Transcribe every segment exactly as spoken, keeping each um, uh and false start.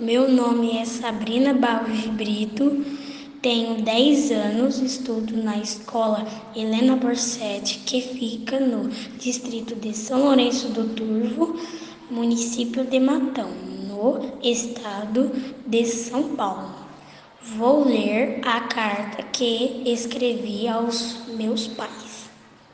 Meu nome é Sabrina Barros de Brito, tenho dez anos, estudo na escola Helena Borsetti, que fica no distrito de São Lourenço do Turvo, município de Matão, no estado de São Paulo. Vou ler a carta que escrevi aos meus pais.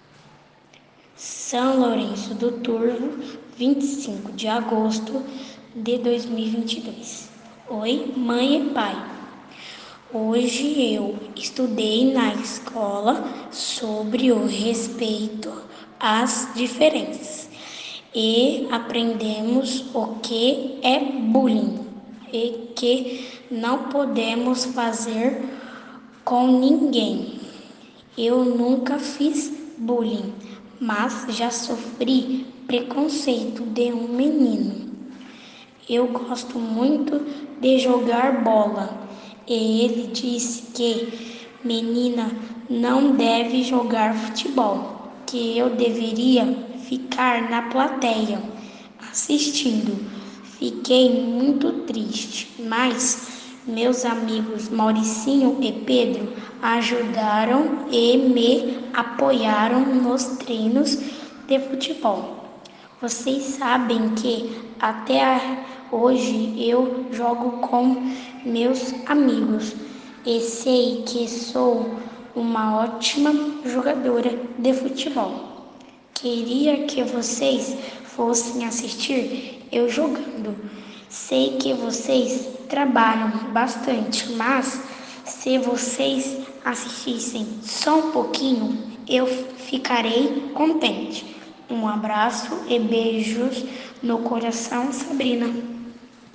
São Lourenço do Turvo, vinte e cinco de agosto de dois mil e vinte e dois. Oi, mãe e pai. Hoje eu estudei na escola sobre o respeito às diferenças e aprendemos o que é bullying e que não podemos fazer com ninguém. Eu nunca fiz bullying, mas já sofri preconceito de um menino. Eu gosto muito de jogar bola e ele disse que menina não deve jogar futebol, que eu deveria ficar na plateia assistindo. Fiquei muito triste, mas meus amigos Mauricinho e Pedro ajudaram e me apoiaram nos treinos de futebol. Vocês sabem que até hoje eu jogo com meus amigos e sei que sou uma ótima jogadora de futebol. Queria que vocês fossem assistir eu jogando. Sei que vocês trabalham bastante, mas se vocês assistissem só um pouquinho, eu ficarei contente. Um abraço e beijos no coração, Sabrina.